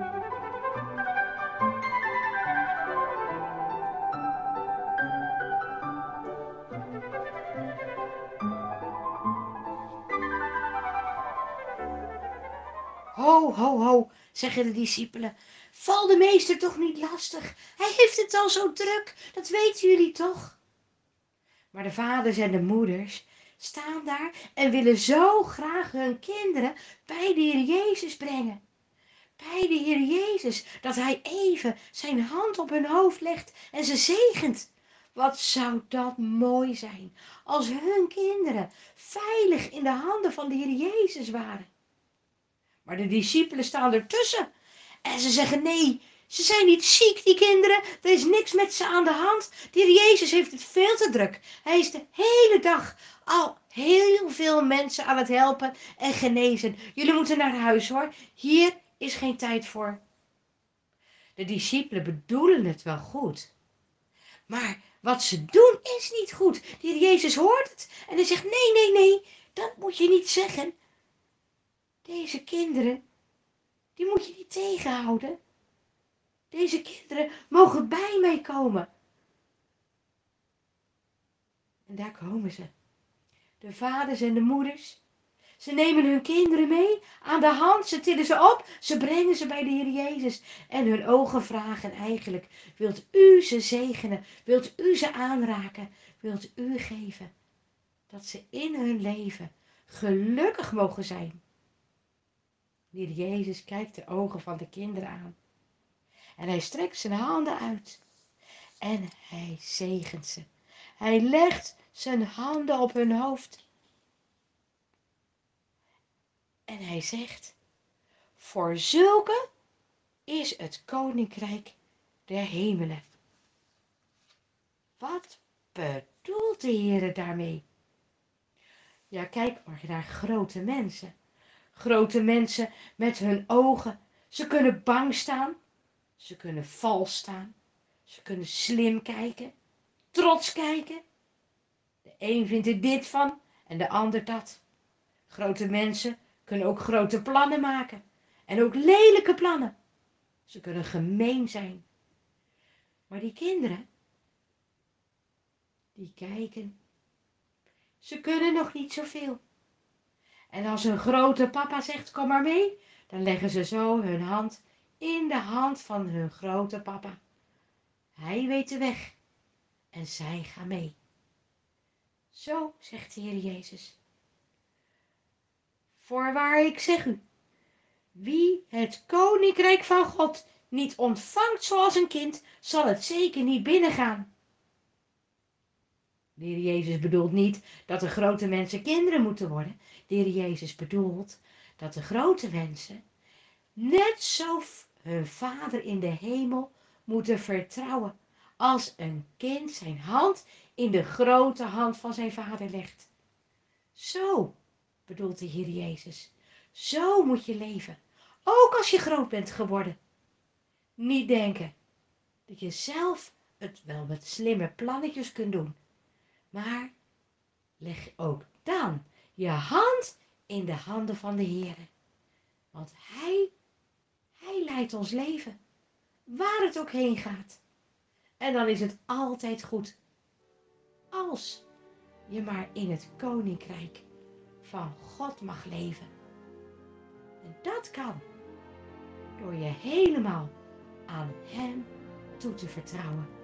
Ho, ho, ho, zeggen de discipelen. Val de meester toch niet lastig. Hij heeft het al zo druk, dat weten jullie toch? Maar de vaders en de moeders staan daar en willen zo graag hun kinderen bij de Heer Jezus brengen. Bij de Heer Jezus, dat hij even zijn hand op hun hoofd legt en ze zegent. Wat zou dat mooi zijn als hun kinderen veilig in de handen van de Heer Jezus waren. Maar de discipelen staan ertussen en ze zeggen nee, ze zijn niet ziek, die kinderen. Er is niks met ze aan de hand. De Heer Jezus heeft het veel te druk. Hij is de hele dag al heel veel mensen aan het helpen en genezen. Jullie moeten naar huis hoor. Hier is geen tijd voor. De discipelen bedoelen het wel goed. Maar wat ze doen is niet goed. De Heer Jezus hoort het en hij zegt nee, nee, nee. Dat moet je niet zeggen. Deze kinderen, die moet je niet tegenhouden. Deze kinderen mogen bij mij komen. En daar komen ze. De vaders en de moeders. Ze nemen hun kinderen mee aan de hand. Ze tillen ze op. Ze brengen ze bij de Heer Jezus. En hun ogen vragen eigenlijk. Wilt u ze zegenen? Wilt u ze aanraken? Wilt u geven? Dat ze in hun leven gelukkig mogen zijn. De Heer Jezus kijkt de ogen van de kinderen aan. En hij strekt zijn handen uit. En hij zegent ze. Hij legt zijn handen op hun hoofd. En hij zegt, voor zulke is het koninkrijk der hemelen. Wat bedoelt de Heer daarmee? Ja, kijk maar naar grote mensen. Grote mensen met hun ogen. Ze kunnen bang staan. Ze kunnen vals staan. Ze kunnen slim kijken. Trots kijken. De een vindt er dit van en de ander dat. Grote mensen kunnen ook grote plannen maken. En ook lelijke plannen. Ze kunnen gemeen zijn. Maar die kinderen, die kijken. Ze kunnen nog niet zoveel. En als hun grote papa zegt, kom maar mee, dan leggen ze zo hun hand in de hand van hun grote papa. Hij weet de weg en zij gaan mee. Zo zegt de Heer Jezus. Voorwaar, ik zeg u, wie het koninkrijk van God niet ontvangt zoals een kind, zal het zeker niet binnengaan. De Heer Jezus bedoelt niet dat de grote mensen kinderen moeten worden. De Heer Jezus bedoelt dat de grote mensen net zo hun Vader in de hemel moeten vertrouwen als een kind zijn hand in de grote hand van zijn Vader legt. Zo bedoelt de Heer Jezus. Zo moet je leven, ook als je groot bent geworden. Niet denken dat je zelf het wel met slimme plannetjes kunt doen. Maar leg ook dan je hand in de handen van de Heer. Want Hij leidt ons leven, waar het ook heen gaat. En dan is het altijd goed, als je maar in het koninkrijk van God mag leven. En dat kan door je helemaal aan Hem toe te vertrouwen.